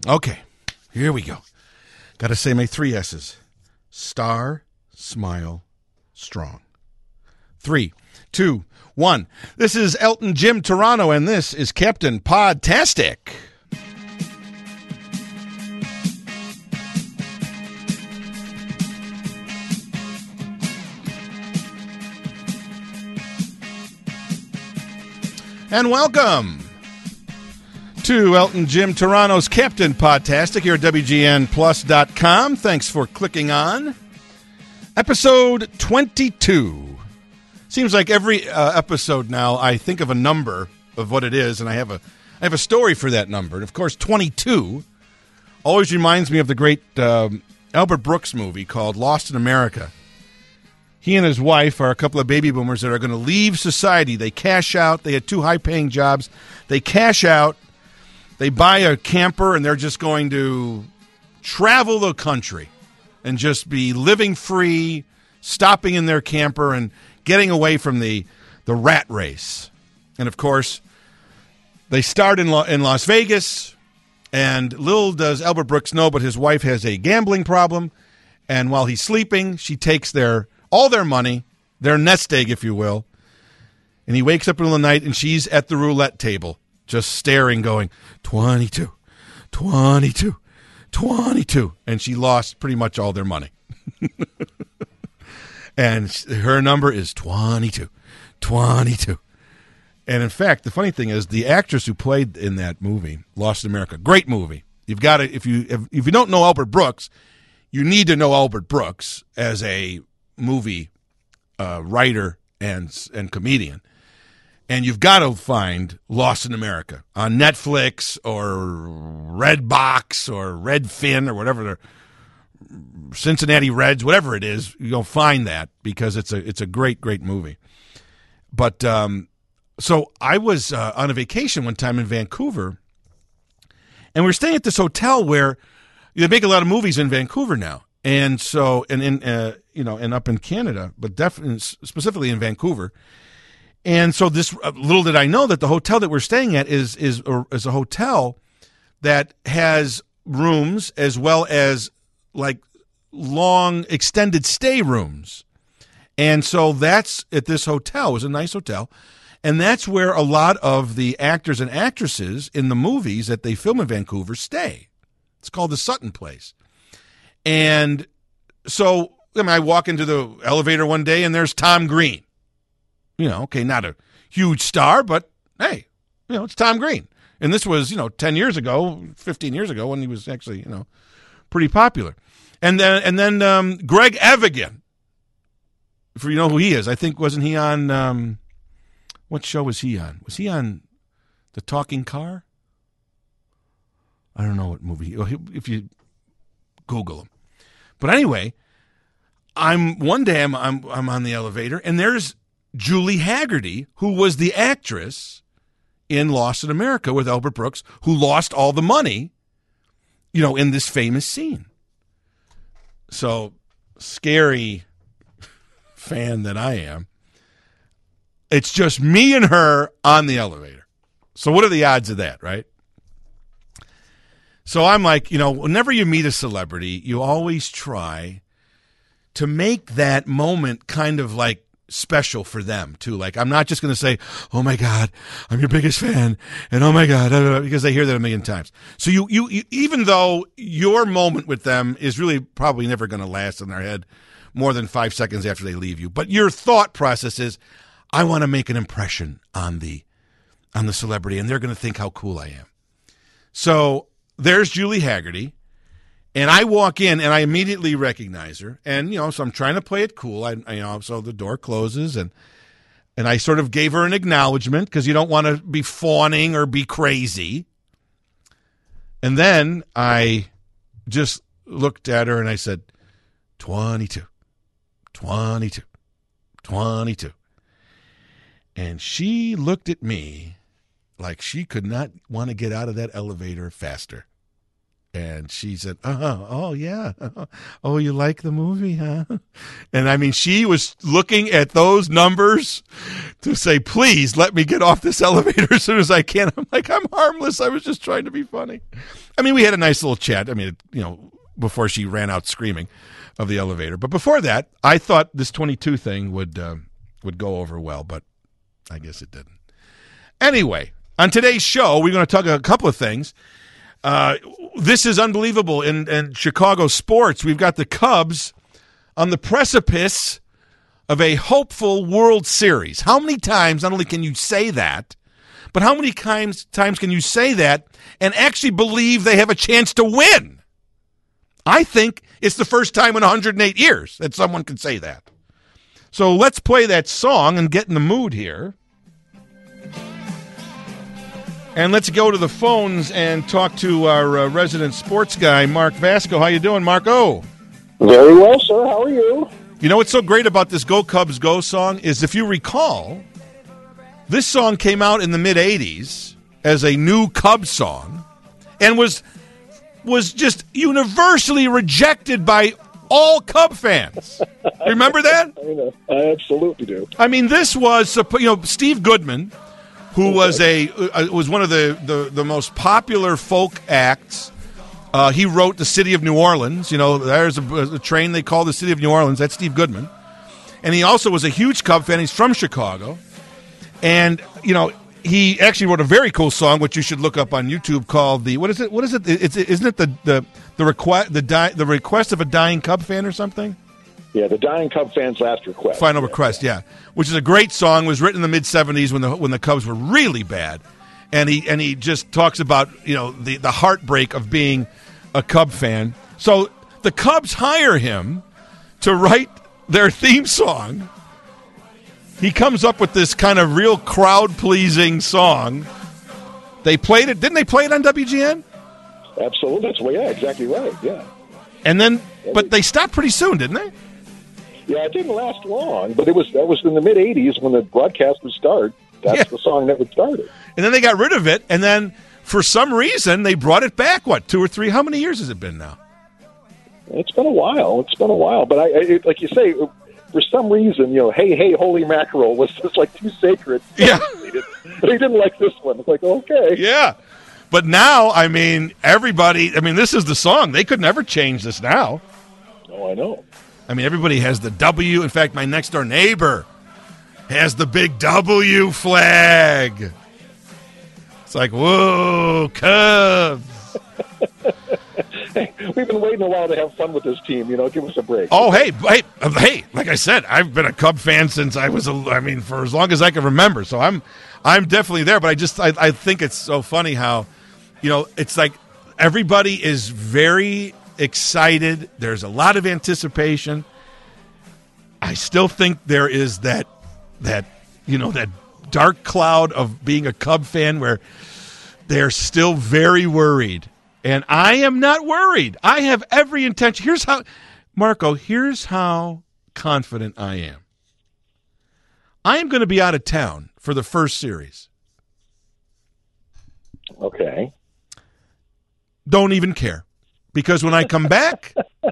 Okay, here we go. Got to say my 3 S's. Star, smile, strong. 3, 2, 1. This is Elton Jim Toronto, and this is Captain Podtastic. And welcome to Elton Jim Toronto's Captain Podtastic here at WGNplus.com. Thanks for clicking on. Episode 22. Seems like every episode now I think of a number of what it is, and I have a story for that number. And, of course, 22 always reminds me of the great Albert Brooks movie called Lost in America. He and his wife are a couple of baby boomers that are going to leave society. They cash out. They had 2 high-paying jobs. They cash out. They buy a camper, and they're just going to travel the country and just be living free, stopping in their camper and getting away from the rat race. And, of course, they start in Las Vegas, and little does Albert Brooks know, but his wife has a gambling problem. And while he's sleeping, she takes all their money, their nest egg, if you will, and he wakes up in the middle of the night, and she's at the roulette table, just staring, going, 22, 22, 22. And she lost pretty much all their money. And her number is 22, 22. And, in fact, the funny thing is the actress who played in that movie, Lost in America, great movie. You've got to, if you don't know Albert Brooks, you need to know Albert Brooks as a movie writer and comedian, and you've got to find Lost in America on Netflix or Redbox or Redfin or whatever, Cincinnati Reds, whatever it is. You'll find that because it's a great movie. But so I was on a vacation one time in Vancouver, and we were staying at this hotel where they make a lot of movies in Vancouver now. And so, and up in Canada, but definitely specifically in Vancouver. And so, this little did I know that the hotel that we're staying at is a hotel that has rooms as well as like long extended stay rooms. And so that's at this hotel. It was a nice hotel, and that's where a lot of the actors and actresses in the movies that they film in Vancouver stay. It's called the Sutton Place. And so I walk into the elevator one day, and there's Tom Green. Okay, not a huge star, but hey, it's Tom Green. And this was, 10 years ago, 15 years ago when he was actually, pretty popular. And then Greg Evigan, if you know who he is, I think, wasn't he on, what show was he on? Was he on The Talking Car? I don't know what movie. If you Google him. But anyway, one day I'm on the elevator, and there's Julie Haggerty, who was the actress in Lost in America with Albert Brooks, who lost all the money, in this famous scene. So, scary fan that I am, it's just me and her on the elevator. So what are the odds of that, right? So I'm like, whenever you meet a celebrity, you always try to make that moment kind of like special for them too. Like, I'm not just going to say, "Oh my God, I'm your biggest fan," and "Oh my God," because they hear that a million times. So you even though your moment with them is really probably never going to last in their head more than 5 seconds after they leave you, but your thought process is, I want to make an impression on the celebrity, and they're going to think how cool I am. So there's Julie Haggerty, and I walk in, and I immediately recognize her. And, so I'm trying to play it cool. So the door closes, and I sort of gave her an acknowledgement because you don't want to be fawning or be crazy. And then I just looked at her, and I said, 22, 22, 22. And she looked at me like she could not want to get out of that elevator faster. And she said, oh, yeah. Oh, you like the movie, huh? And, I mean, she was looking at those numbers to say, please let me get off this elevator as soon as I can. I'm like, I'm harmless. I was just trying to be funny. I mean, we had a nice little chat. I mean, before she ran out screaming of the elevator. But before that, I thought this 22 thing would go over well, but I guess it didn't. Anyway, on today's show, we're going to talk a couple of things. This is unbelievable in Chicago sports. We've got the Cubs on the precipice of a hopeful World Series. How many times, not only can you say that, but how many times can you say that and actually believe they have a chance to win? I think it's the first time in 108 years that someone can say that. So let's play that song and get in the mood here. And let's go to the phones and talk to our resident sports guy, Mark Vasco. How you doing, Marco? Very well, sir. How are you? You know what's so great about this Go Cubs Go song is, if you recall, this song came out in the mid-'80s as a new Cubs song and was just universally rejected by all Cub fans. Remember that? I know. I absolutely do. I mean, this was, Steve Goodman, who was was one of the most popular folk acts. He wrote The City of New Orleans. There's a train they call The City of New Orleans. That's Steve Goodman. And he also was a huge Cub fan. He's from Chicago. And, he actually wrote a very cool song, which you should look up on YouTube, called what is it? Isn't it the request of a dying Cub fan or something? Yeah, the dying Cub fan's last request. Final request, yeah. Which is a great song. It was written in the mid-'70s when the Cubs were really bad. And he just talks about, the heartbreak of being a Cub fan. So the Cubs hire him to write their theme song. He comes up with this kind of real crowd-pleasing song. They played it. Didn't they play it on WGN? Absolutely. Yeah, exactly right. Yeah. And then, but they stopped pretty soon, didn't they? Yeah, it didn't last long, but that was in the mid-'80s when the broadcast would start. That's the song that would start it. And then they got rid of it, and then for some reason they brought it back, 2 or 3? How many years has it been now? It's been a while. But I like you say, for some reason, hey, holy mackerel was just like too sacred. Yeah. They didn't like this one. It's like, okay. Yeah. But now, this is the song. They could never change this now. Oh, I know. Everybody has the W. In fact, my next-door neighbor has the big W flag. It's like, whoa, Cubs. Hey, we've been waiting a while to have fun with this team. Give us a break. Oh, hey, like I said, I've been a Cub fan since I was, for as long as I can remember. So I'm definitely there. But I think it's so funny how, it's like everybody is very excited. There's a lot of anticipation. I still think there is that dark cloud of being a Cub fan where they're still very worried. And I am not worried. I have every intention. Here's how confident I am. I am going to be out of town for the first series. Okay. Don't even care. Because when I come back,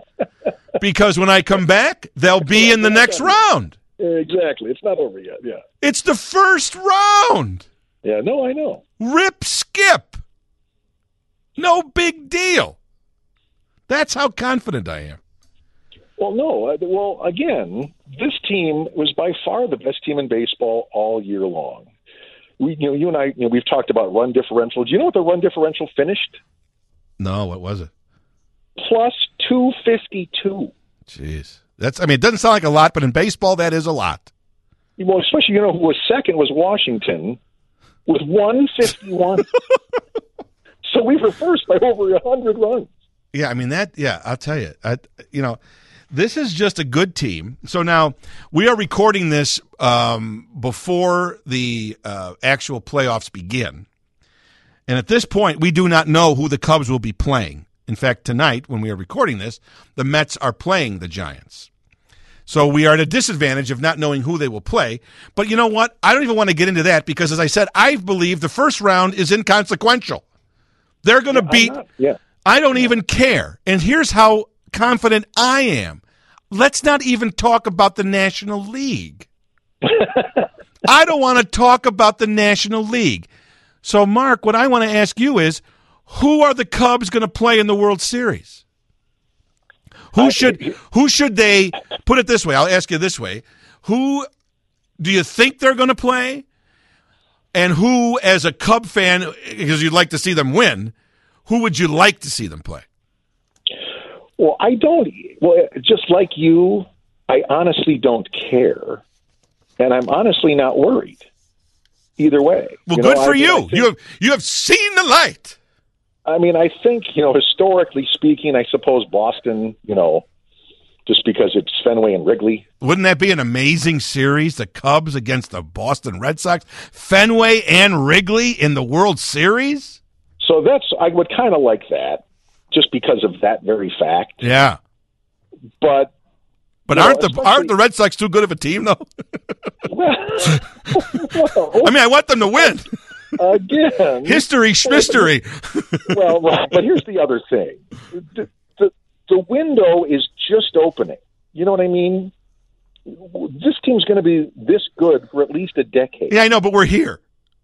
they'll be in the next round. Exactly. It's not over yet, yeah. It's the first round. Yeah, no, I know. Rip, skip. No big deal. That's how confident I am. Well, no. Well, again, this team was by far the best team in baseball all year long. You and I, we've talked about run differential. Do you know what the run differential finished? No, what was it? Plus 252. Jeez. It doesn't sound like a lot, but in baseball, that is a lot. Well, especially, who was second was Washington with 151. So we were first by over 100 runs. Yeah, I'll tell you. This is just a good team. So now we are recording this before the actual playoffs begin. And at this point, we do not know who the Cubs will be playing. In fact, tonight, when we are recording this, the Mets are playing the Giants. So we are at a disadvantage of not knowing who they will play. But you know what? I don't even want to get into that because, as I said, I believe the first round is inconsequential. They're going to beat I don't even care. And here's how confident I am. Let's not even talk about the National League. I don't want to talk about the National League. So, Mark, what I want to ask you is, who are the Cubs going to play in the World Series? Who should they, put it this way, I'll ask you this way, who do you think they're going to play? And who, as a Cub fan, because you'd like to see them win, who would you like to see them play? Well, just like you, I honestly don't care. And I'm honestly not worried either way. Well, good for you. You have seen the light. I mean, I think, historically speaking, I suppose Boston, just because it's Fenway and Wrigley. Wouldn't that be an amazing series, the Cubs against the Boston Red Sox? Fenway and Wrigley in the World Series? So I would kind of like that, just because of that very fact. Yeah. But aren't the Red Sox too good of a team, though? Well, I mean, I want them to win. Again. History. Well, but here's the other thing. The window is just opening. You know what I mean? This team's going to be this good for at least a decade. Yeah, I know, but we're here.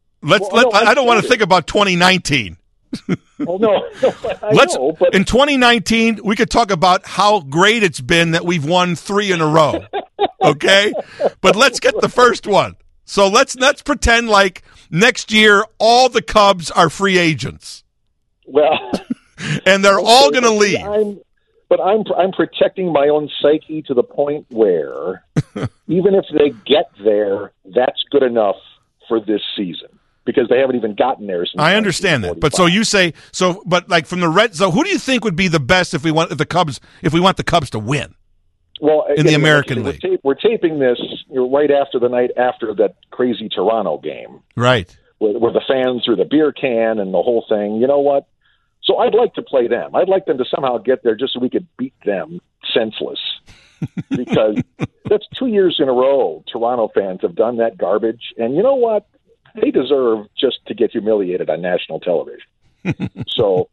I don't want to think about 2019. Oh, no. In 2019, we could talk about how great it's been that we've won 3 in a row. Okay? But let's get the first one. So let's pretend like next year all the Cubs are free agents. Well, and they're all going to leave. I'm protecting my own psyche to the point where even if they get there, that's good enough for this season. Because they haven't even gotten there since. I understand that, but so you say so. But like from the Reds, so who do you think would be the best if we want the Cubs to win? Well, in the American League, we're taping this right after the night after that crazy Toronto game, right? Where the fans threw the beer can and the whole thing. You know what? So I'd like to play them. I'd like them to somehow get there just so we could beat them senseless. Because that's 2 years in a row Toronto fans have done that garbage, and you know what? They deserve just to get humiliated on national television. So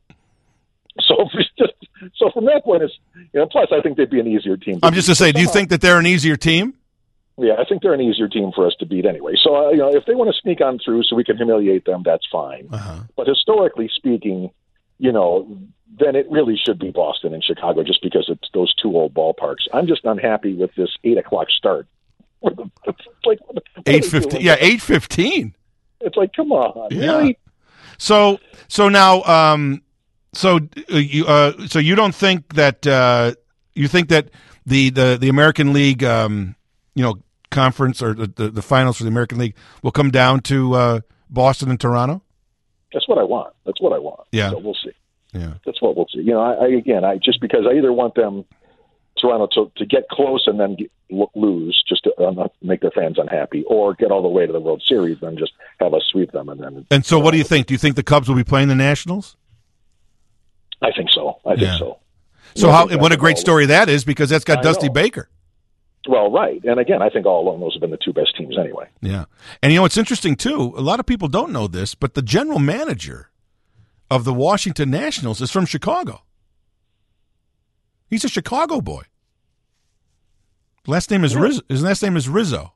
from that point, plus I think they'd be an easier team. I'm just to say, do you think that they're an easier team? Yeah, I think they're an easier team for us to beat anyway. So if they want to sneak on through so we can humiliate them, that's fine. Uh-huh. But historically speaking, then it really should be Boston and Chicago, just because it's those two old ballparks. I'm just unhappy with this 8:00 start. It's like 8:15. Yeah, 8:15. It's like, come on, yeah. Really? So now, so you don't think that you think that the American League, conference or the finals for the American League will come down to Boston and Toronto? That's what I want. Yeah. So we'll see. Yeah. That's what we'll see. I just because I either want them, Toronto, to get close and then lose just to make their fans unhappy, or get all the way to the World Series and just have us sweep them. And so what do you think? Do you think the Cubs will be playing the Nationals? I think so. I think so. So what a great story that is, because that's got Dusty Baker. Well, right. And again, I think all along those have been the two best teams anyway. Yeah. And it's interesting, too. A lot of people don't know this, but the general manager of the Washington Nationals is from Chicago. He's a Chicago boy. His last name is Rizzo.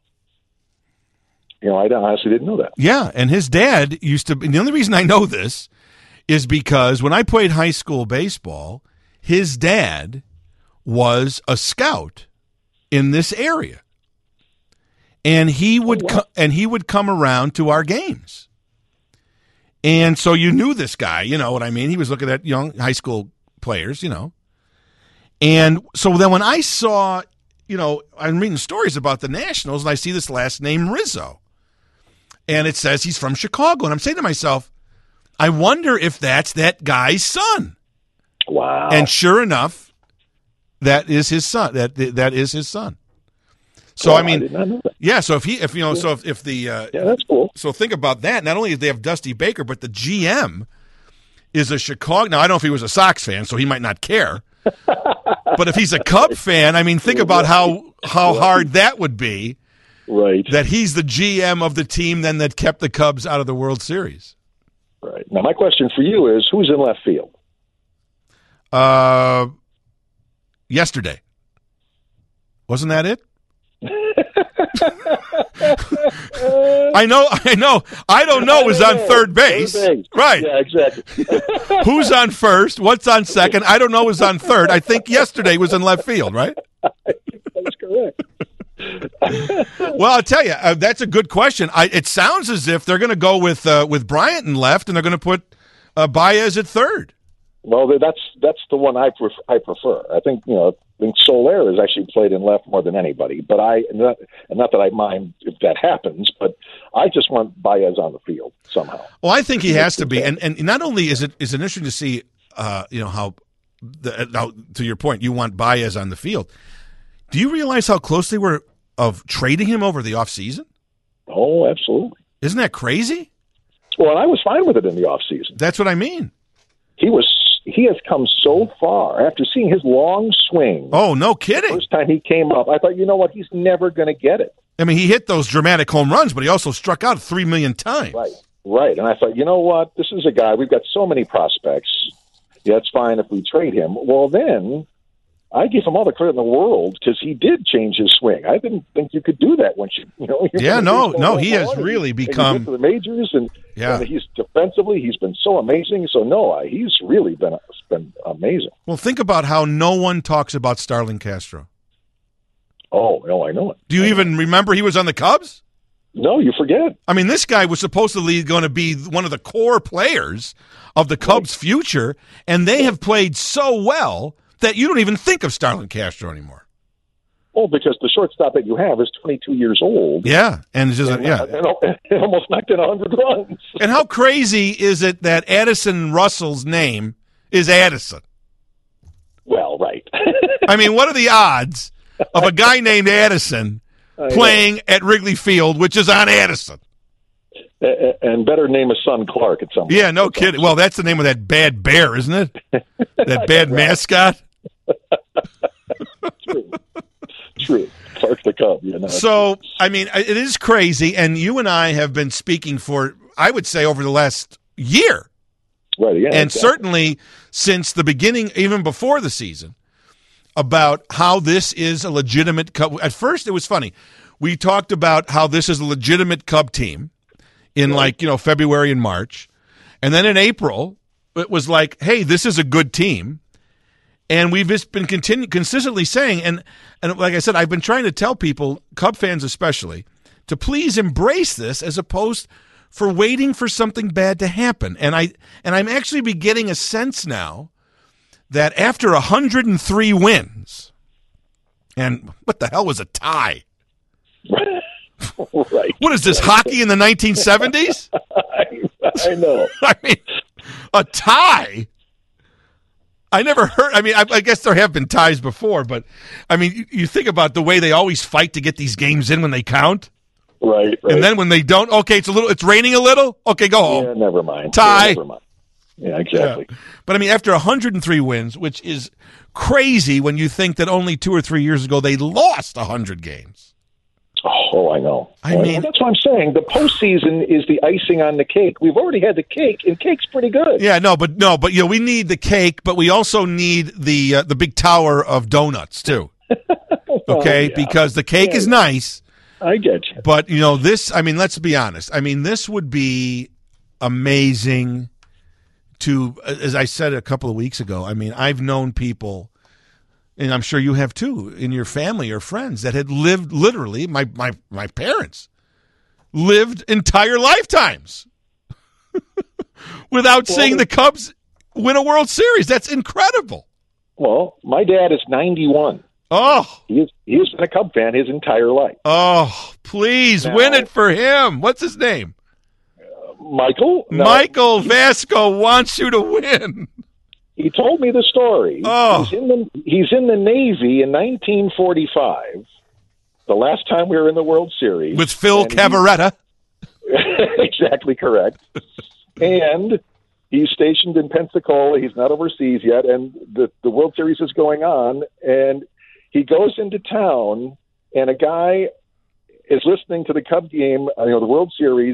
I honestly didn't know that. Yeah, and his dad used to. And the only reason I know this is because when I played high school baseball, his dad was a scout in this area, and he would come around to our games. And so you knew this guy, you know what I mean? He was looking at young high school players, And so then when I saw, I'm reading stories about the Nationals, and I see this last name Rizzo. And it says he's from Chicago. And I'm saying to myself, I wonder if that's that guy's son. Wow. And sure enough, that is his son. That is his son. So I did not know that. Yeah. So if the that's cool. So think about that. Not only do they have Dusty Baker, but the GM is a Chicago. Now I don't know if he was a Sox fan, so he might not care. But if he's a Cub fan, think about how hard that would be. Right. That he's the GM of the team then that kept the Cubs out of the World Series. Right. Now my question for you is, who's in left field? Yesterday. Wasn't that it? I know. I don't know is on third base. Right. Yeah, exactly. Who's on first? What's on second? I don't know is on third. I think yesterday was in left field, right? That's correct. Well, I'll tell you, that's a good question. It sounds as if they're going to go with Bryant in left, and they're going to put Baez at third. Well, that's the one I prefer. I think Soler has actually played in left more than anybody. But not that I mind if that happens, but I just want Baez on the field somehow. Well, I think he has to be, and not only is it interesting to see, how to your point, you want Baez on the field. Do you realize how close they were of trading him over the offseason? Oh, absolutely. Isn't that crazy? Well, and I was fine with it in the offseason. That's what I mean. He has come so far after seeing his long swing. Oh, no kidding. The first time he came up, I thought, you know what, he's never going to get it. I mean, he hit those dramatic home runs, but he also struck out 3 million times. Right. And I thought, you know what, this is a guy, we've got so many prospects. Yeah, it's fine if we trade him. Well, then I give him all the credit in the world because he did change his swing. I didn't think you could do that once he has really become and to the majors, and he's defensively he's been so amazing. So he's really been amazing. Well, think about how no one talks about Starlin Castro. Oh, no, I know it. Do you even remember he was on the Cubs? No, you forget. I mean, this guy was supposedly going to be one of the core players of the Cubs' future, and they have played so well that you don't even think of Starlin Castro anymore. Oh, because the shortstop that you have is 22 years old. Yeah, and it's just and almost knocked in 100 runs. And how crazy is it that Addison Russell's name is Addison? Well, right. I mean, what are the odds of a guy named Addison playing at Wrigley Field, which is on Addison? And better name his son Clark at some point. Yeah, no kidding. Well, that's the name of that bad bear, isn't it? That bad mascot. True. Clark the Cub. So, I mean, it is crazy, and you and I have been speaking for, I would say, over the last year. Right, yeah. And certainly since the beginning, even before the season, about how this is a legitimate Cub. At first, it was funny. We talked about how this is a legitimate Cub team in February and March. And then in April, it was like, hey, this is a good team. And we've just been consistently saying, and like I said, I've been trying to tell people, Cub fans especially, to please embrace this as opposed for waiting for something bad to happen. And I'm actually beginning a sense now that after 103 wins, and what the hell was a tie? Right. What is this, hockey in the 1970s? I know. I mean, a tie? I never heard. I mean, I guess there have been ties before, but I mean, you think about the way they always fight to get these games in when they count. Right. And then when they don't, okay, it's raining a little. Okay, go home. Yeah, never mind. Tie. Yeah, never mind. Yeah, exactly. Yeah. But I mean, after 103 wins, which is crazy when you think that only 2 or 3 years ago they lost 100 games. Oh, I know. I mean, that's what I'm saying. The postseason is the icing on the cake. We've already had the cake, and cake's pretty good. Yeah, but we need the cake, but we also need the big tower of donuts too. Okay, because the cake is nice. I get you. But this. I mean, let's be honest. I mean, this would be amazing. To, as I said a couple of weeks ago, I mean, I've known people, and I'm sure you have too, in your family or friends that had lived literally, my parents lived entire lifetimes without seeing the Cubs win a World Series. That's incredible. Well, my dad is 91. Oh. He's been a Cub fan his entire life. Oh, please win it for him. What's his name? Michael? No. Michael Vasco wants you to win. He told me the story. Oh. He's in the Navy in 1945, the last time we were in the World Series. With Phil Cavaretta. Exactly correct. And he's stationed in Pensacola. He's not overseas yet, and the World Series is going on. And he goes into town, and a guy is listening to the Cub game, the World Series,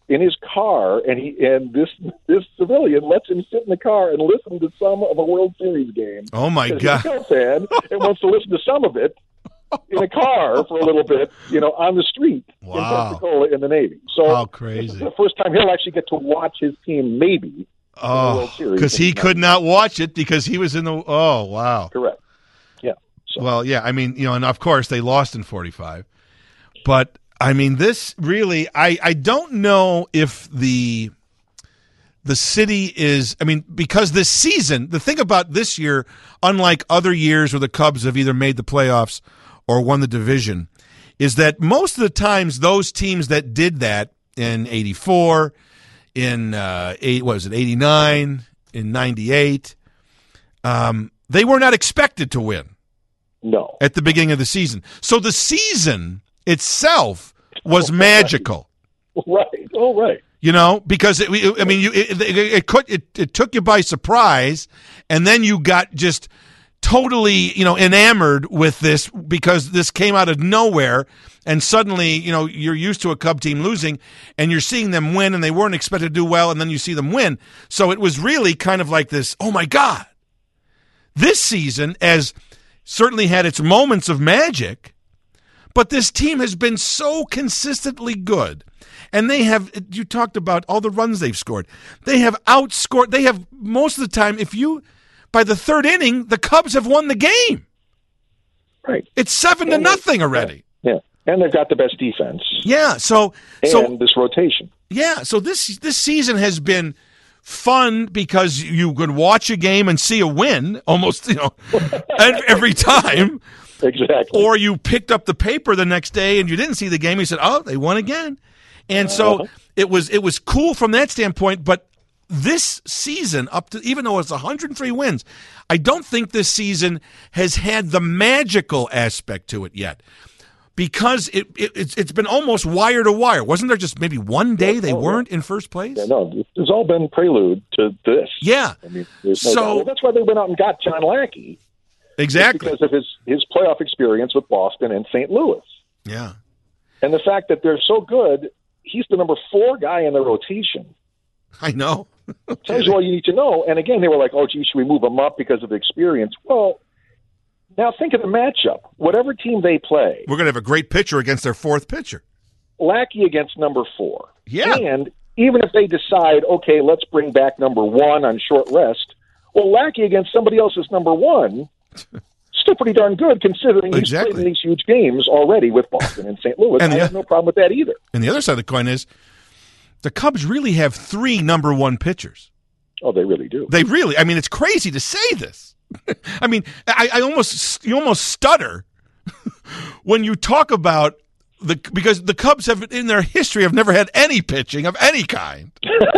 in his car, and this civilian lets him sit in the car and listen to some of a World Series game. Oh my God! He's a Cub fan and wants to listen to some of it in a car for a little bit, on the street in Pensacola in the Navy. So how crazy! This is the first time he'll actually get to watch his team, maybe. Oh, because he could not watch it because he was in the. Oh, wow! Correct. Yeah. So. Well, yeah. I mean, and of course they lost in 45, but. I mean, this really, I don't know if the city is, I mean, because this season, the thing about this year, unlike other years where the Cubs have either made the playoffs or won the division, is that most of the times those teams that did that in 84, in 89, in 98, they were not expected to win. No. At the beginning of the season. So the season itself was magical. Right. Oh, right. Because it took you by surprise, and then you got just totally, enamored with this because this came out of nowhere, and suddenly, you're used to a Cub team losing, and you're seeing them win, and they weren't expected to do well, and then you see them win. So it was really kind of like this, oh my God. This season certainly had its moments of magic, but this team has been so consistently good. And you talked about all the runs they've scored. They have outscored, most of the time, by the third inning, the Cubs have won the game. Right. It's 7-0 already. Yeah. And they've got the best defense. Yeah. And this rotation. Yeah. So this season has been fun because you could watch a game and see a win almost, every time. Exactly. Or you picked up the paper the next day and you didn't see the game. You said, "Oh, they won again," and so it was cool from that standpoint. But this season, even though it's 103 wins, I don't think this season has had the magical aspect to it yet, because it's been almost wire to wire. Wasn't there just maybe one day they weren't in first place? Yeah, no, it's all been prelude to this. Yeah. I mean, that's why they went out and got John Lackey. Exactly. Because of his playoff experience with Boston and St. Louis. Yeah. And the fact that they're so good, he's the number 4 guy in the rotation. I know. Tells you all you need to know. And again, they were like, oh, gee, should we move him up because of the experience? Well, now think of the matchup. Whatever team they play. We're going to have a great pitcher against their 4th pitcher. Lackey against number 4. Yeah. And even if they decide, okay, let's bring back number 1 on short rest, well, Lackey against somebody else's number 1, still pretty darn good considering he's played in these huge games already with Boston and St. Louis. I have no problem with that either. And the other side of the coin is the Cubs really have 3 number 1 pitchers. Oh, they really do. They really. I mean, it's crazy to say this. I mean, you almost stutter when you talk about because the Cubs have in their history have never had any pitching of any kind.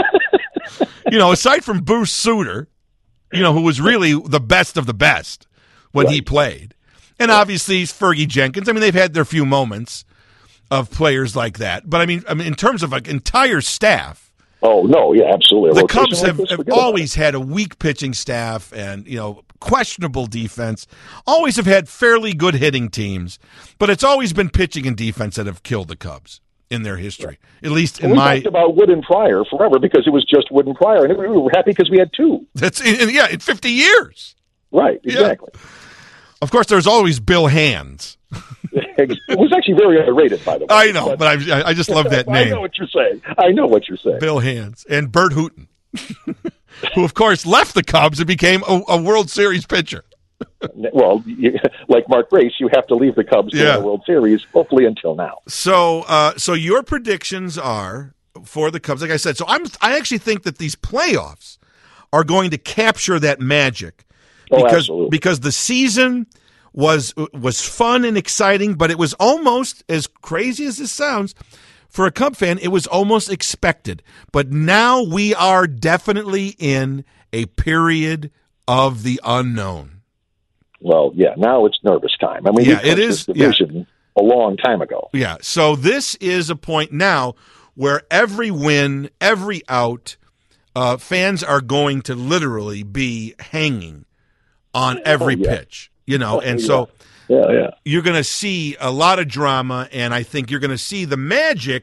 Aside from Bruce Sutter, who was really the best of the best when he played. And obviously Fergie Jenkins. I mean, they've had their few moments of players like that. But I mean in terms of an entire staff. Oh, no, yeah, absolutely. The Cubs have always had a weak pitching staff and, questionable defense. Always have had fairly good hitting teams. But it's always been pitching and defense that have killed the Cubs in their history. At least in my... We talked about Wood and Pryor forever because it was just Wood and Pryor. And we were happy because we had 2. In 50 years. Right, exactly. Yeah. Of course, there's always Bill Hands. It was actually very underrated, by the way. I know, but I just love that name. I know what you're saying. Bill Hands. And Bert Hooton, who, of course, left the Cubs and became a World Series pitcher. Well, like Mark Grace, you have to leave the Cubs in the World Series, hopefully until now. So your predictions are for the Cubs, like I said. So I actually think that these playoffs are going to capture that magic. Because the season was fun and exciting, but it was almost, as crazy as this sounds, for a Cub fan, it was almost expected. But now we are definitely in a period of the unknown. Well, yeah, now it's nervous time. I mean, it is division a long time ago. Yeah, so this is a point now where every win, every out, fans are going to literally be hanging on every pitch, and so you're going to see a lot of drama, and I think you're going to see the magic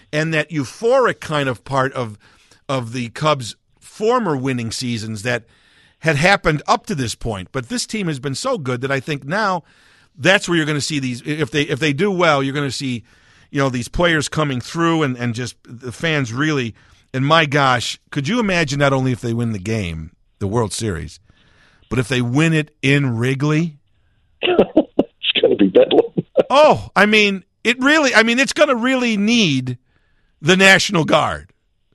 and that euphoric kind of part of the Cubs' former winning seasons that had happened up to this point. But this team has been so good that I think now that's where you're going to see these. If they do well, you're going to see, these players coming through and just the fans really. And my gosh, could you imagine not only if they win the game, the World Series, but if they win it in Wrigley? It's going to be bedlam. Oh, it's going to really need the National Guard.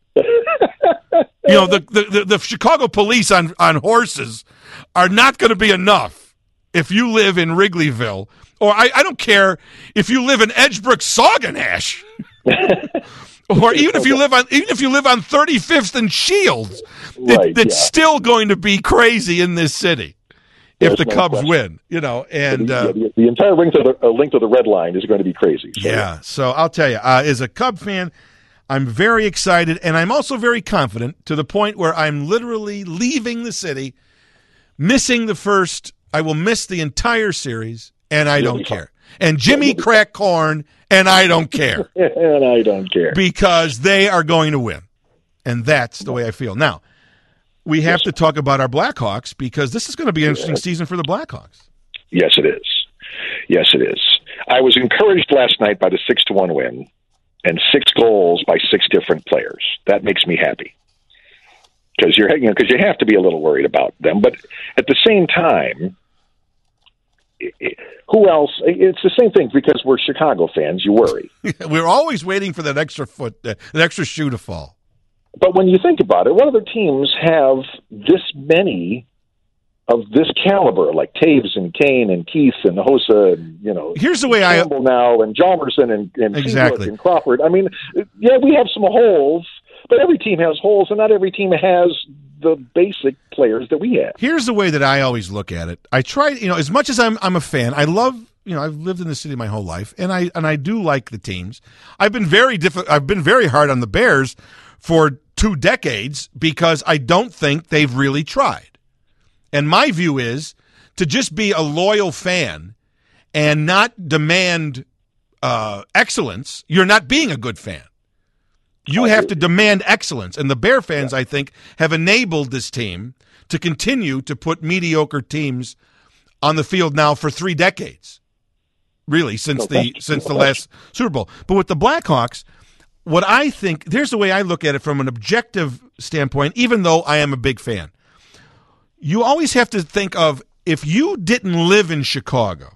The Chicago police on horses are not going to be enough if you live in Wrigleyville, or I don't care if you live in Edgebrook, Sauganash, or even if you live on 35th and Shields. It's still going to be crazy in this city if the Cubs win. And the entire length of the red line is going to be crazy. So. Yeah, so I'll tell you, as a Cub fan, I'm very excited, and I'm also very confident to the point where I'm literally leaving the city, missing the first. I will miss the entire series, and I don't care. And Jimmy crack corn, and I don't care. And I don't care. Because they are going to win. And that's the way I feel. Now, we have to talk about our Blackhawks because this is going to be an interesting season for the Blackhawks. Yes, it is. Yes, it is. I was encouraged last night by the 6-1 win. And 6 goals by 6 different players. That makes me happy because you have to be a little worried about them. But at the same time, who else? It's the same thing because we're Chicago fans. You worry. We're always waiting for that extra extra shoe to fall. But when you think about it, what other teams have this many of this caliber, like Taves and Kane and Keith and Hossa and, here's the way Campbell now and Jalmerson and exactly. Seabrook and Crawford. We have some holes, but every team has holes, and not every team has the basic players that we have. Here's the way that I always look at it. I try, as much as I'm a fan, I love, I've lived in the city my whole life, and I do like the teams. I've been very hard on the Bears for 2 decades because I don't think they've really tried. And my view is to just be a loyal fan and not demand excellence. You're not being a good fan. You have to demand excellence. And the Bear fans, I think, have enabled this team to continue to put mediocre teams on the field now for 3 decades, really, since the last Super Bowl. But with the Blackhawks, what I think, here's the way I look at it from an objective standpoint, even though I am a big fan. You always have to think of, if you didn't live in Chicago,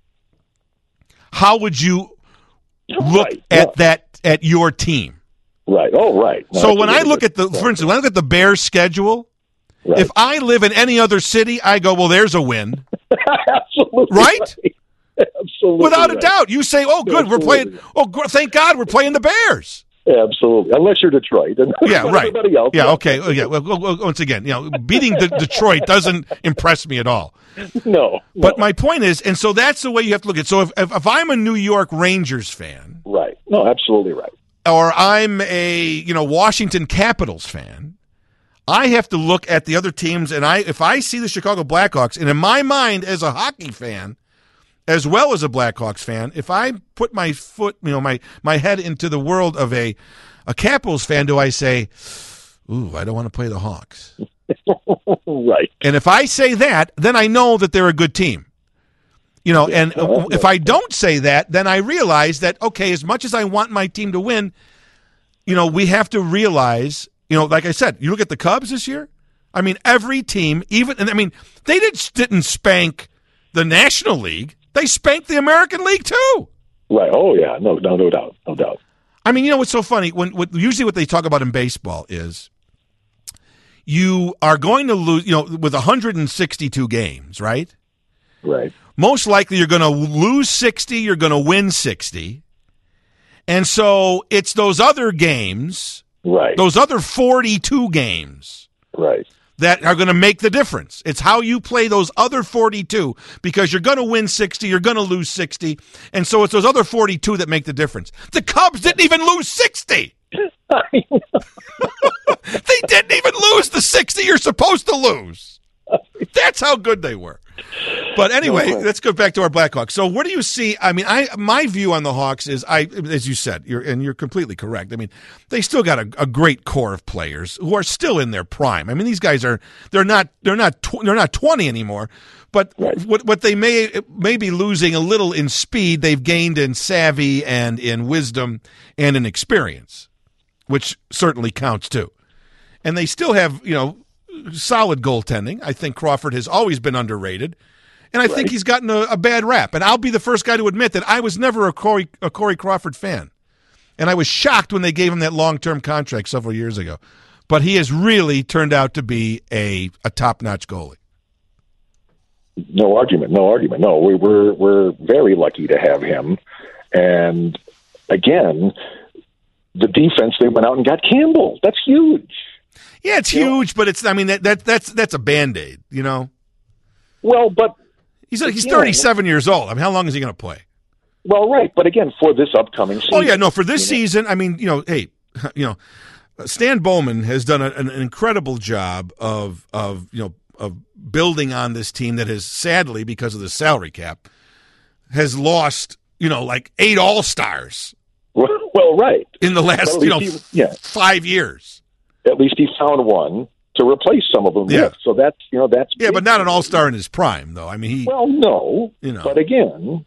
how would you look at your team? Right. Oh, right. No, so when I look at for instance, when I look at the Bears' schedule, right. If I live in any other city, I go, well, there's a win. Absolutely. Right? Absolutely. Without a doubt. You say, oh, good, Absolutely. we're playing. Oh, thank God we're playing the Bears. Absolutely, unless you're Detroit. And yeah, right. Everybody else. Yeah, okay. Yeah. Well, once again, beating Detroit doesn't impress me at all. No. But my point is, and so that's the way you have to look at it. So if I'm a New York Rangers fan, right? No, absolutely right. Or I'm a Washington Capitals fan, I have to look at the other teams, and if I see the Chicago Blackhawks, and in my mind as a hockey fan, as well as a Blackhawks fan, if I put my foot, my head into the world of a Capitals fan, do I say, ooh, I don't want to play the Hawks? Right. And if I say that, then I know that they're a good team. And if I don't say that, then I realize that, okay, as much as I want my team to win, we have to realize, like I said, you look at the Cubs this year. I mean, every team, they didn't spank the National League. They spanked the American League too. Right. Oh yeah. No doubt. No doubt. I mean, what's so funny? Usually what they talk about in baseball is you are going to lose. With 162 games, right? Right. Most likely you're going to lose 60. You're going to win 60, and so it's those other games, right? Those other 42 games, right? That are going to make the difference. It's how you play those other 42, because you're going to win 60, you're going to lose 60, and so it's those other 42 that make the difference. The Cubs didn't even lose 60. They didn't even lose the 60 you're supposed to lose. That's how good they were. But anyway, let's go back to our Blackhawks. So what do you see? I mean, my view on the Hawks is, as you said, you're completely correct. I mean, they still got a great core of players who are still in their prime. I mean, these guys they're not 20 anymore. But what they may be losing a little in speed, they've gained in savvy and in wisdom and in experience, which certainly counts too. And they still have, solid goaltending. I think Crawford has always been underrated. And I think he's gotten a bad rap. And I'll be the first guy to admit that I was never a Corey Crawford fan. And I was shocked when they gave him that long-term contract several years ago. But he has really turned out to be a top-notch goalie. No argument. No, we're very lucky to have him. And again, the defense, they went out and got Campbell. That's huge. Yeah, it's huge, but that's a Band-Aid, Well, but he's 37 years old. I mean, how long is he going to play? Well, right, but again, for this upcoming season. Oh yeah, no, for this season. I mean, hey, Stan Bowman has done an incredible job of building on this team that has sadly, because of the salary cap, has lost like 8 All-Stars. Well, right, in the last 5 years. At least he found one to replace some of them with. So that's but not an All-Star in his prime, though. I mean, but again,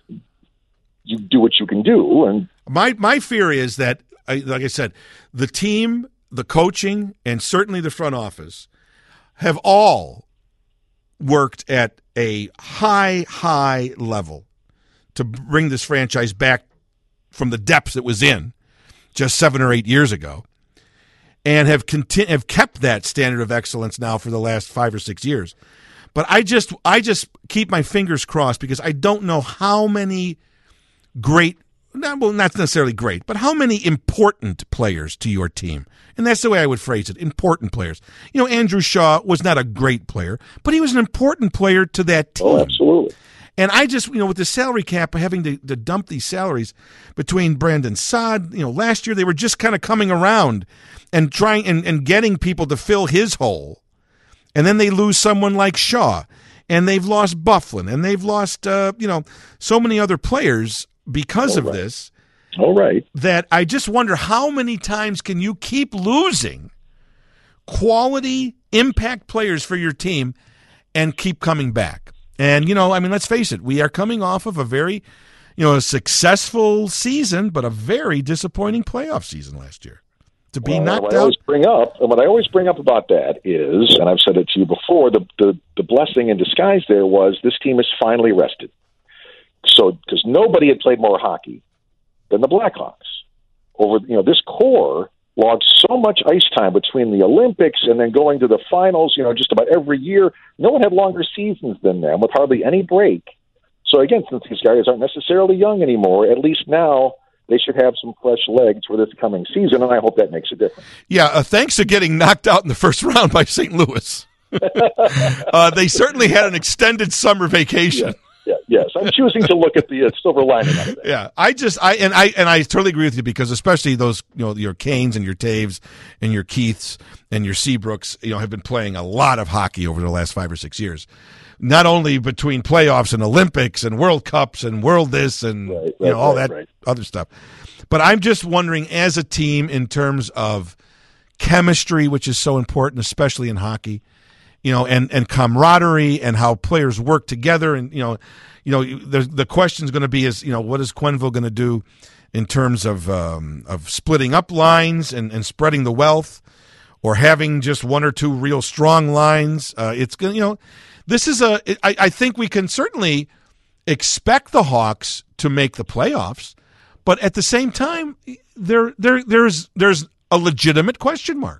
you do what you can do. And my fear is that, like I said, the team, the coaching, and certainly the front office have all worked at a high level to bring this franchise back from the depths it was in just 7 or 8 years ago, and have kept that standard of excellence now for the last 5 or 6 years. But I just keep my fingers crossed, because I don't know how many not necessarily great, but how many important players to your team. And that's the way I would phrase it, important players. Andrew Shaw was not a great player, but he was an important player to that team. Oh, absolutely. And I just, with the salary cap, having to dump these salaries between Brandon Saad, last year they were just kind of coming around and trying and getting people to fill his hole. And then they lose someone like Shaw, and they've lost Bufflin, and they've lost, so many other players because of this. All right. That I just wonder, how many times can you keep losing quality impact players for your team and keep coming back? And, let's face it, we are coming off of a very, a successful season, but a very disappointing playoff season last year. To be knocked what out. What I always bring up about that is, and I've said it to you before, the blessing in disguise there was this team is finally rested. So, because nobody had played more hockey than the Blackhawks. This core logged so much ice time between the Olympics and then going to the finals, just about every year. No one had longer seasons than them with hardly any break. So again, since these guys aren't necessarily young anymore, at least now they should have some fresh legs for this coming season, and I hope that makes a difference. Yeah, thanks to getting knocked out in the first round by St. Louis. They certainly had an extended summer vacation. Yes, I'm choosing to look at the silver lining out of that. Yeah, I totally agree with you, because especially those, your Canes and your Taves and your Keiths and your Seabrooks, have been playing a lot of hockey over the last 5 or 6 years. Not only between playoffs and Olympics and World Cups and World this and all that other stuff. But I'm just wondering, as a team, in terms of chemistry, which is so important, especially in hockey, and camaraderie and how players work together. And, the question is going to be what is Quenneville going to do in terms of splitting up lines and spreading the wealth, or having just one or two real strong lines. It's going this is I think we can certainly expect the Hawks to make the playoffs, but at the same time, there's a legitimate question mark.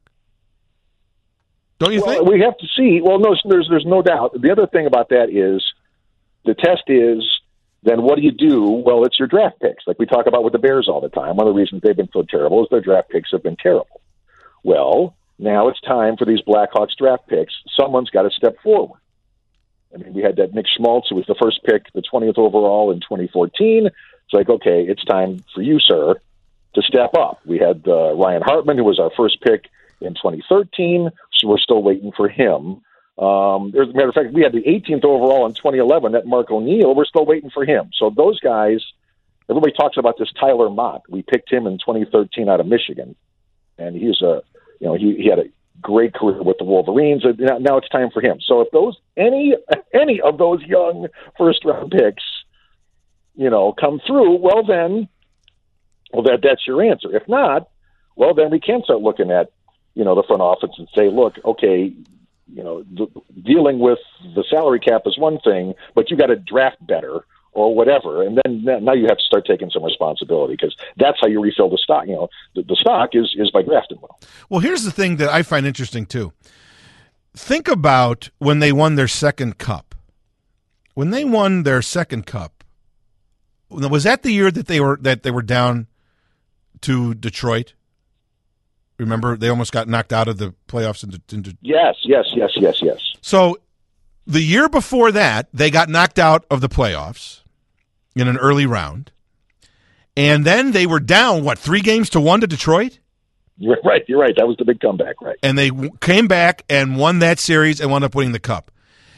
Don't you think? We have to see. Well, no, there's no doubt. The other thing about that is the test is, then what do you do? Well, it's your draft picks. Like we talk about with the Bears all the time. One of the reasons they've been so terrible is their draft picks have been terrible. Well, now it's time for these Blackhawks draft picks. Someone's got to step forward. I mean, we had that Nick Schmaltz, who was the first pick, the 20th overall in 2014. It's like, okay, it's time for you, sir, to step up. We had Ryan Hartman, who was our first pick in 2013. So we're still waiting for him. As a matter of fact, we had the 18th overall in 2011. That Mark O'Neill. We're still waiting for him. So those guys, everybody talks about this Tyler Mott. We picked him in 2013 out of Michigan, and he's he had a great career with the Wolverines. And now it's time for him. So if those any of those young first round picks, come through, that's your answer. If not, well, then we can start looking at the front office and say, look, okay. Dealing with the salary cap is one thing, but you got to draft better or whatever. And then now you have to start taking some responsibility, because that's how you refill the stock. The stock is by drafting well. Well, here's the thing that I find interesting too. Think about when they won their second cup. When they won their second cup, was that the year that they were down to Detroit? Remember, they almost got knocked out of the playoffs. Yes. So the year before that, they got knocked out of the playoffs in an early round. And then they were down, 3-1 to Detroit? You're right. That was the big comeback, right? And they came back and won that series and wound up winning the cup.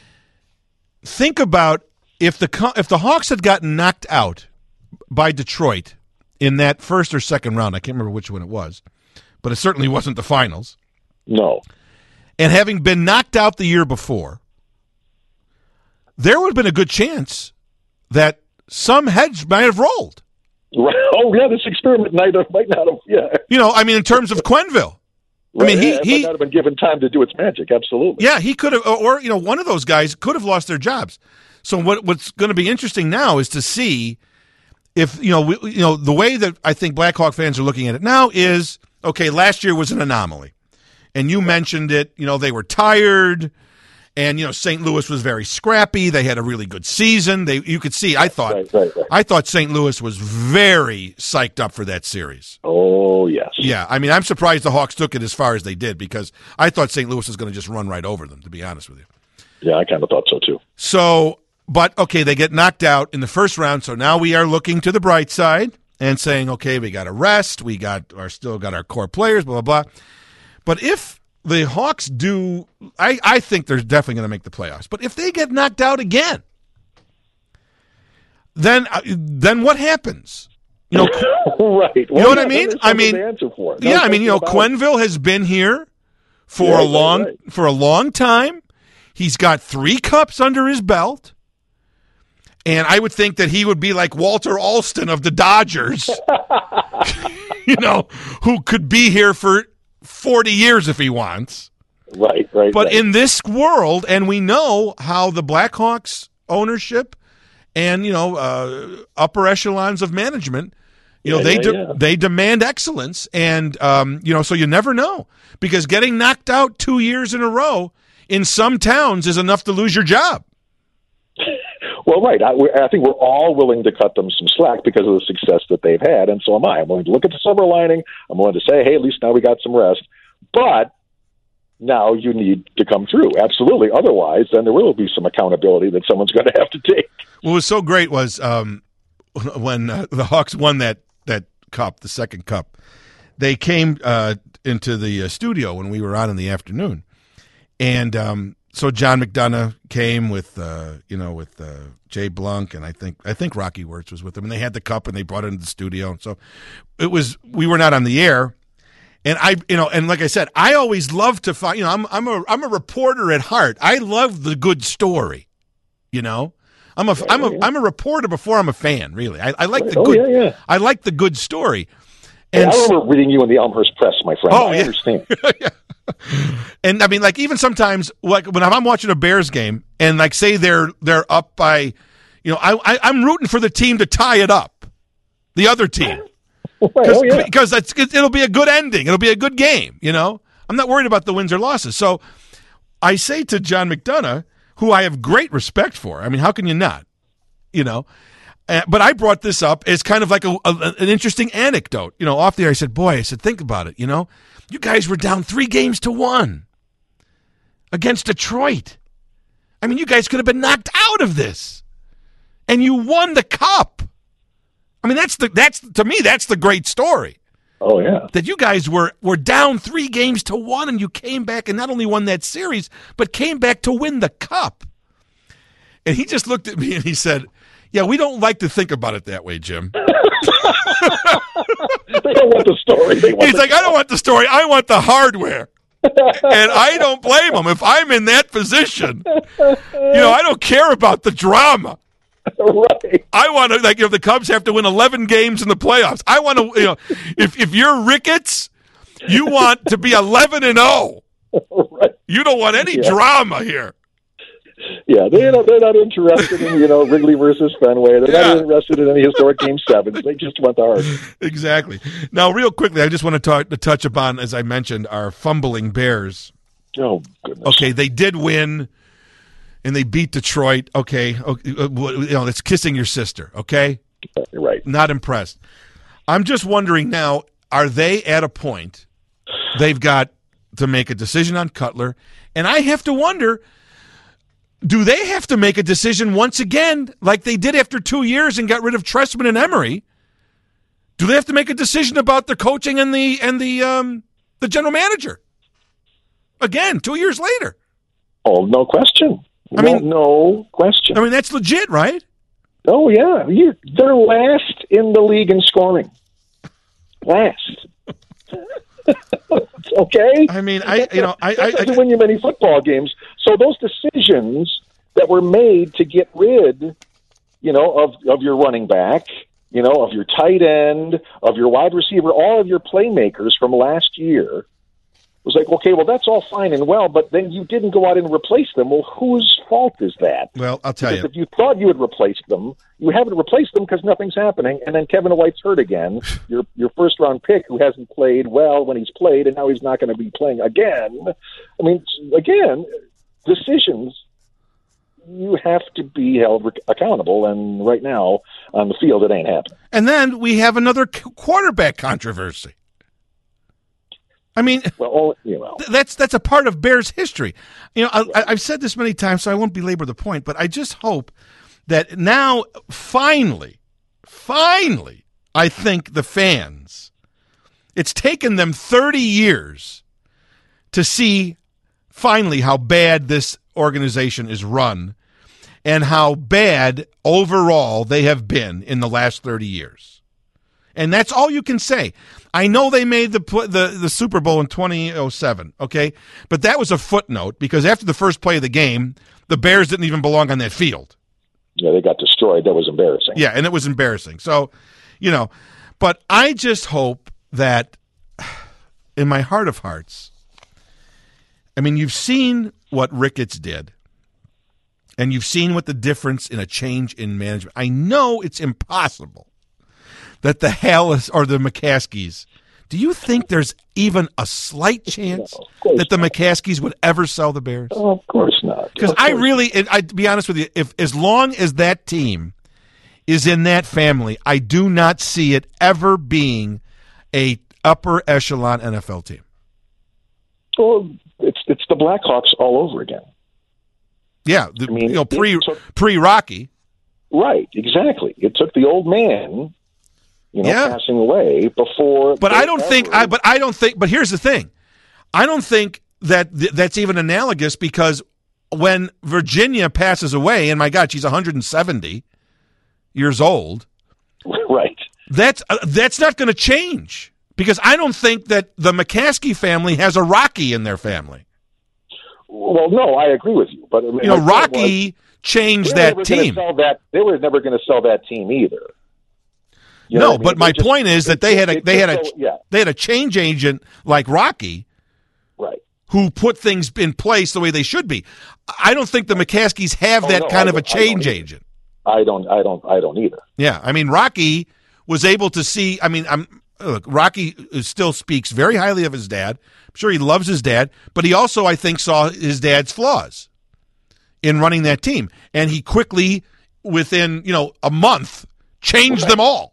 Think about if the Hawks had gotten knocked out by Detroit in that first or second round. I can't remember which one it was. But it certainly wasn't the finals. No. And having been knocked out the year before, there would have been a good chance that some heads might have rolled. Right. Oh, yeah, this experiment might not have, yeah. In terms of Quenneville. Right. He might not have been given time to do its magic, absolutely. Yeah, he could have, or one of those guys could have lost their jobs. So what's going to be interesting now is to see if, the way that I think Blackhawk fans are looking at it now is, okay, last year was an anomaly. And you mentioned it, they were tired, and, St. Louis was very scrappy. They had a really good season. You could see, I thought St. Louis was very psyched up for that series. Oh, yes. Yeah, I'm surprised the Hawks took it as far as they did, because I thought St. Louis was going to just run right over them, to be honest with you. Yeah, I kind of thought so, too. So, but, okay, they get knocked out in the first round, so now we are looking to the bright side and saying, okay, we got to rest, still got our core players, blah, blah, blah. But if the Hawks do, I think they're definitely going to make the playoffs. But if they get knocked out again, then what happens? Right. You know what I mean? Quenneville has been here for a long time. He's got 3 cups under his belt. And I would think that he would be like Walter Alston of the Dodgers, who could be here for 40 years if he wants. Right. But in this world, and we know how the Blackhawks ownership and, upper echelons of management, they demand excellence. And, so you never know. Because getting knocked out 2 years in a row in some towns is enough to lose your job. Well, right. I think we're all willing to cut them some slack because of the success that they've had, and so am I. I'm willing to look at the silver lining. I'm willing to say, hey, at least now we got some rest. But now you need to come through. Absolutely. Otherwise, then there will be some accountability that someone's going to have to take. What was so great was when the Hawks won that cup, the second cup, they came into the studio when we were on in the afternoon. And so John McDonough came with Jay Blunk, and I think Rocky Wirtz was with them, and they had the cup and they brought it into the studio. And so we were not on the air, and and like I said, I always love to find. I'm a reporter at heart. I love the good story. I'm a reporter before I'm a fan. Really, I like the good. Yeah. I like the good story. And I remember reading you in the Elmhurst Press, my friend. I understand. Yeah. And even sometimes, like when I'm watching a Bears game, and say they're up by, I'm rooting for the team to tie it up, the other team, because it'll be a good ending, it'll be a good game. I'm not worried about the wins or losses. So I say to John McDonough, who I have great respect for. How can you not? But I brought this up as kind of like an interesting anecdote. Off the air, I said, think about it. You guys were down 3-1 against Detroit. You guys could have been knocked out of this, and you won the cup. To me, that's the great story. Oh, yeah. That you guys were down 3-1, and you came back and not only won that series, but came back to win the cup. And he just looked at me and he said, yeah, we don't like to think about it that way, Jim. They don't want the story. He's like, I don't want the story. I want the hardware. And I don't blame him. If I'm in that position, I don't care about the drama. Right. I want to, like, if the Cubs have to win 11 games in the playoffs, I want to, if you're Ricketts, you want to be 11-0. Right. You don't want any drama here. Yeah, they're not interested in, Wrigley versus Fenway. They're not interested in any historic Game 7s. They just want the heart. Exactly. Now, real quickly, I just want to touch upon, as I mentioned, our fumbling Bears. Oh, goodness. Okay, they did win, and they beat Detroit. Okay, it's kissing your sister, okay? Right. Not impressed. I'm just wondering now, are they at a point they've got to make a decision on Cutler? And I have to wonder, do they have to make a decision once again, like they did after 2 years and got rid of Trestman and Emery? Do they have to make a decision about the coaching and the general manager? Again, 2 years later. Oh, no question. No question. I mean, that's legit, right? Oh, yeah. They're last in the league in scoring. Last. Okay? I mean, that doesn't win you many football games. So those decisions that were made to get rid, of your running back, of your tight end, of your wide receiver, all of your playmakers from last year, was like, okay, well, that's all fine and well, but then you didn't go out and replace them. Well, whose fault is that? Well, I'll tell you. If you thought you had replaced them, you haven't replaced them because nothing's happening, and then Kevin White's hurt again, your first-round pick who hasn't played well when he's played, and now he's not going to be playing again. I mean, again, decisions, you have to be held accountable, and right now on the field it ain't happening. And then we have another quarterback controversy. I mean, that's a part of Bears history. I've said this many times, so I won't belabor the point, but I just hope that now, finally, I think the fans, it's taken them 30 years to see finally how bad this organization is run and how bad overall they have been in the last 30 years. And that's all you can say. I know they made the Super Bowl in 2007, okay? But that was a footnote because after the first play of the game, the Bears didn't even belong on that field. Yeah, they got destroyed. That was embarrassing. Yeah, and it was embarrassing. So, but I just hope that in my heart of hearts, I mean, you've seen what Ricketts did, and you've seen what the difference in a change in management. I know it's impossible that the Hallis or the McCaskies, do you think there's even a slight chance that the McCaskies would ever sell the Bears? Oh, of course not. Because to be honest with you, as long as that team is in that family, I do not see it ever being a upper echelon NFL team. Well, it's the Blackhawks all over again. Yeah, pre-Rocky. Right, exactly. It took the old man, passing away before. But I don't think. But here's the thing: I don't think that's even analogous because when Virginia passes away, and my God, she's 170 years old. Right. That's not going to change because I don't think that the McCaskey family has a Rocky in their family. Well, no, I agree with you, but Rocky changed that team. They were never going to sell that team either. But my point is that they had a change agent like Rocky, right, who put things in place the way they should be. I don't think the McCaskies have that kind of a change agent. I don't either. Yeah, I mean Rocky was able to see. I mean, Rocky still speaks very highly of his dad. I'm sure he loves his dad, but he also, I think, saw his dad's flaws in running that team, and he quickly, within a month, changed them all.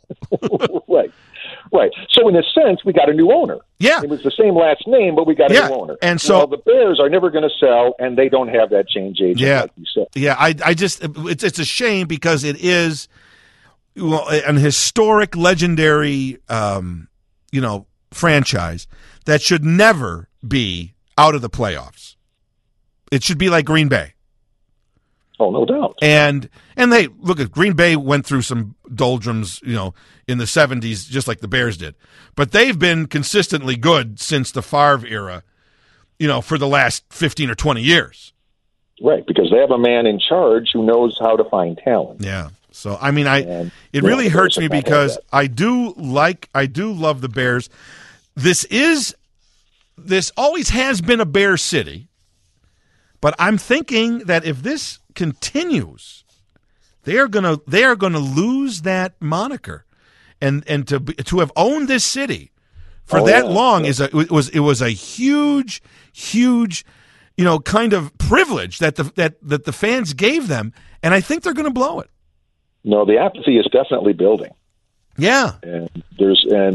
Right. So in a sense, we got a new owner. Yeah, it was the same last name, but we got a new owner. And so the Bears are never going to sell, and they don't have that change agent, like you said. Yeah, I just it's a shame because it is an historic, legendary, franchise that should never be out of the playoffs. It should be like Green Bay. Oh, no doubt. And they look at Green Bay went through some doldrums, in the 70s, just like the Bears did. But they've been consistently good since the Favre era, for the last 15 or 20 years. Right, because they have a man in charge who knows how to find talent. Yeah. So it really hurts me because I do love the Bears. This always has been a Bear city, but I'm thinking that if this continues, they are gonna lose that moniker, and to have owned this city for long it was a huge kind of privilege that the fans gave them, and I think they're going to blow it. No, the apathy is definitely building. Yeah, and there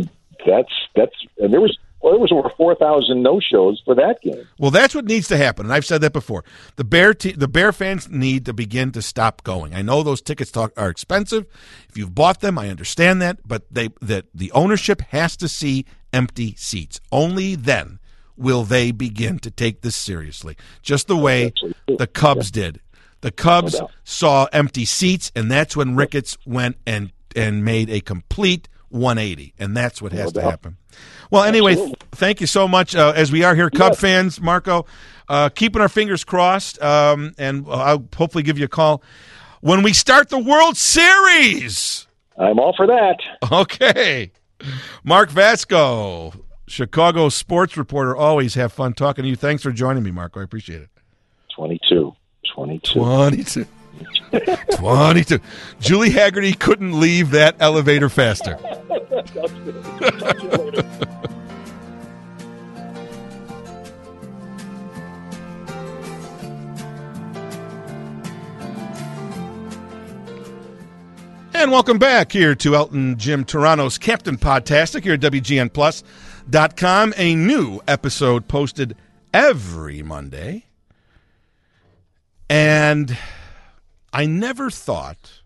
was over 4,000 no-shows for that game. Well, that's what needs to happen, and I've said that before. The Bear fans need to begin to stop going. I know those tickets are expensive. If you've bought them, I understand that, but the ownership has to see empty seats. Only then will they begin to take this seriously, just the way the Cubs did. The Cubs saw empty seats, and that's when Ricketts went and made a complete 180, and that's what has to happen. Well, anyway, thank you so much. As we are here, Cub fans, Marco, keeping our fingers crossed, and I'll hopefully give you a call when we start the World Series. I'm all for that. Okay. Mark Vasco, Chicago sports reporter. Always have fun talking to you. Thanks for joining me, Marco. I appreciate it. 22. Julie Haggerty couldn't leave that elevator faster. Talk to you later. And welcome back here to Elton Jim Toronto's Captain Podtastic here at WGNPlus.com. A new episode posted every Monday. And I never thought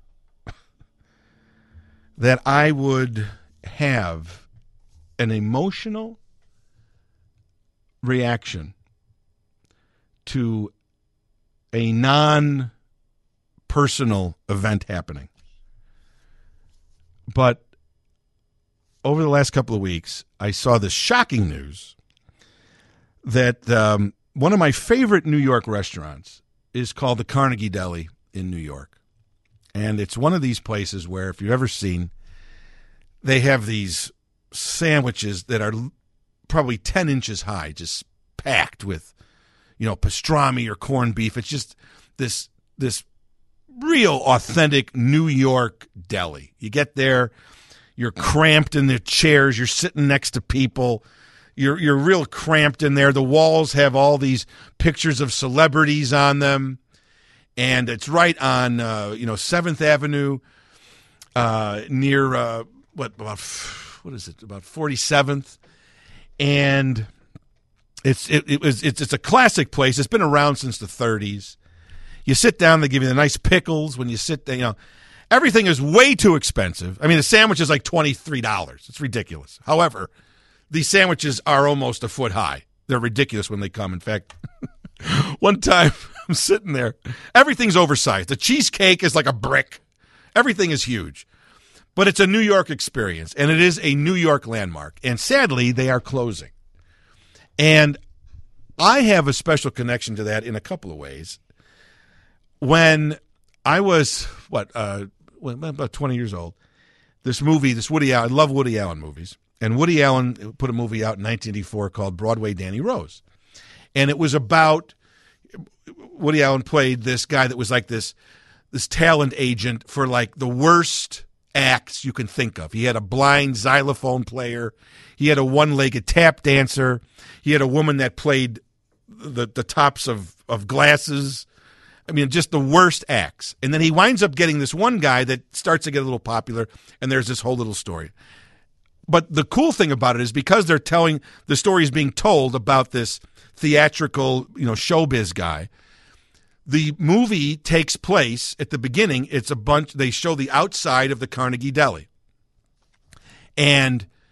that I would have an emotional reaction to a non-personal event happening. But over the last couple of weeks, I saw this shocking news that one of my favorite New York restaurants is called the Carnegie Deli in New York. And it's one of these places where, if you've ever seen, they have these sandwiches that are probably 10 inches high, just packed with, pastrami or corned beef. It's just this real authentic New York deli. You get there, you're cramped in the chairs, you're sitting next to people, you're real cramped in there. The walls have all these pictures of celebrities on them, and it's right on 7th Avenue near about 47th, and it's a classic place. It's been around since the 30s. You sit down, they give you the nice pickles when you sit there. Everything is way too expensive. I mean, the sandwich is like $23. It's ridiculous. However, these sandwiches are almost a foot high. They're ridiculous when they come. In fact, one time I'm sitting there. Everything's oversized. The cheesecake is like a brick. Everything is huge. But it's a New York experience, and it is a New York landmark. And sadly, they are closing. And I have a special connection to that in a couple of ways. When I was, about 20 years old, this Woody Allen, I love Woody Allen movies. And Woody Allen put a movie out in 1984 called Broadway Danny Rose. And it was about, Woody Allen played this guy that was like this talent agent for like the worst acts you can think of. He had a blind xylophone player. He had a one-legged tap dancer. He had a woman that played the tops of glasses. I mean, just the worst acts. And then he winds up getting this one guy that starts to get a little popular, and there's this whole little story. But the cool thing about it is because they're telling, the story is being told about this theatrical, showbiz guy. The movie takes place at the beginning. It's a bunch, they show the outside of the Carnegie Deli. And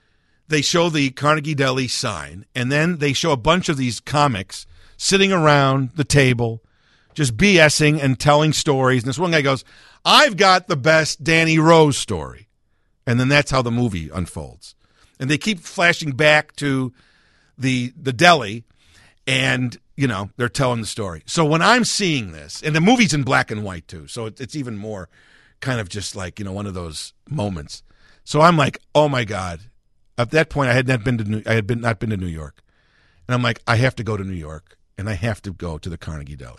they show the Carnegie Deli sign, and then they show a bunch of these comics sitting around the table, just BSing and telling stories. And this one guy goes, I've got the best Danny Rose story. And then that's how the movie unfolds. And they keep flashing back to the deli, and, you know, they're telling the story. So when I'm seeing this, and the movie's in black and white too, so it's even more kind of just like, you know, one of those moments. So I'm like, oh my God. At that point, I had not been to New York. And I'm like, I have to go to New York, and I have to go to the Carnegie Deli.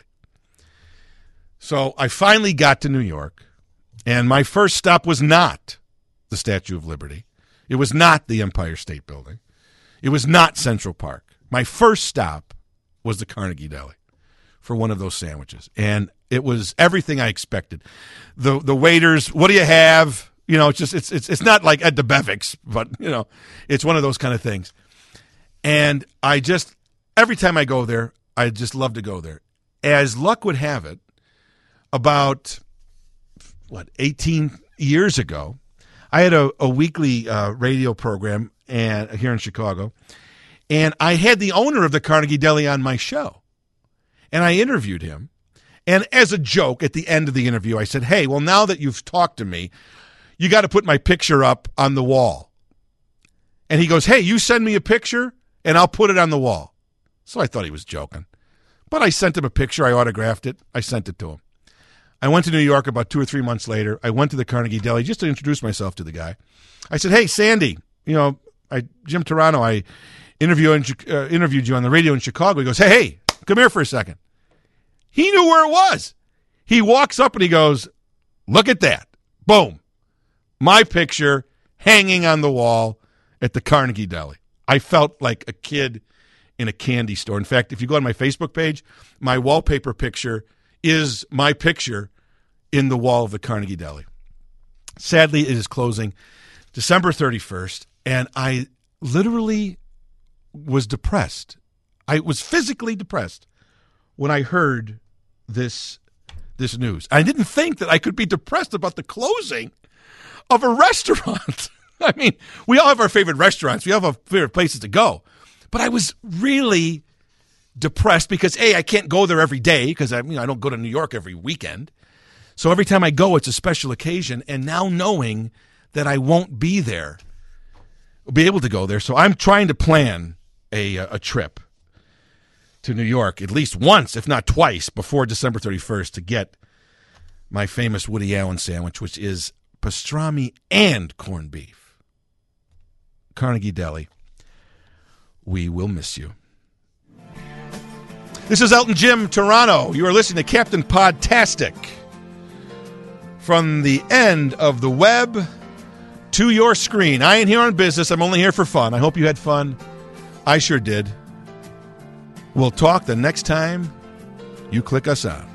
So I finally got to New York, and my first stop was not the Statue of Liberty. It was not the Empire State Building. It was not Central Park. My first stop was the Carnegie Deli for one of those sandwiches, and it was everything I expected. The waiters, what do you have? You know, it's not like at DeBevick's, but, you know, it's one of those kind of things. And every time I go there, I just love to go there. As luck would have it, about, 18 years ago, I had a weekly radio program here in Chicago, and I had the owner of the Carnegie Deli on my show. And I interviewed him. And as a joke, at the end of the interview, I said, hey, well, now that you've talked to me, you got to put my picture up on the wall. And he goes, hey, you send me a picture, and I'll put it on the wall. So I thought he was joking. But I sent him a picture. I autographed it. I sent it to him. I went to New York about 2 or 3 months later. I went to the Carnegie Deli just to introduce myself to the guy. I said, hey, Sandy, you know, Jim Turano, I interviewed you on the radio in Chicago. He goes, hey, come here for a second. He knew where it was. He walks up and he goes, look at that. Boom. My picture hanging on the wall at the Carnegie Deli. I felt like a kid in a candy store. In fact, if you go on my Facebook page, my wallpaper picture is my picture in the wall of the Carnegie Deli. Sadly, it is closing December 31st, and I literally was depressed. I was physically depressed when I heard this news. I didn't think that I could be depressed about the closing of a restaurant. I mean, we all have our favorite restaurants. We all have our favorite places to go. But I was really depressed because, A, I can't go there every day because I don't go to New York every weekend. So every time I go, it's a special occasion. And now knowing that I won't be able to go there. So I'm trying to plan a trip to New York at least once, if not twice, before December 31st to get my famous Woody Allen sandwich, which is pastrami and corned beef. Carnegie Deli, we will miss you. This is Elton Jim Turano. You are listening to Captain Podtastic. From the end of the web to your screen. I ain't here on business. I'm only here for fun. I hope you had fun. I sure did. We'll talk the next time you click us on.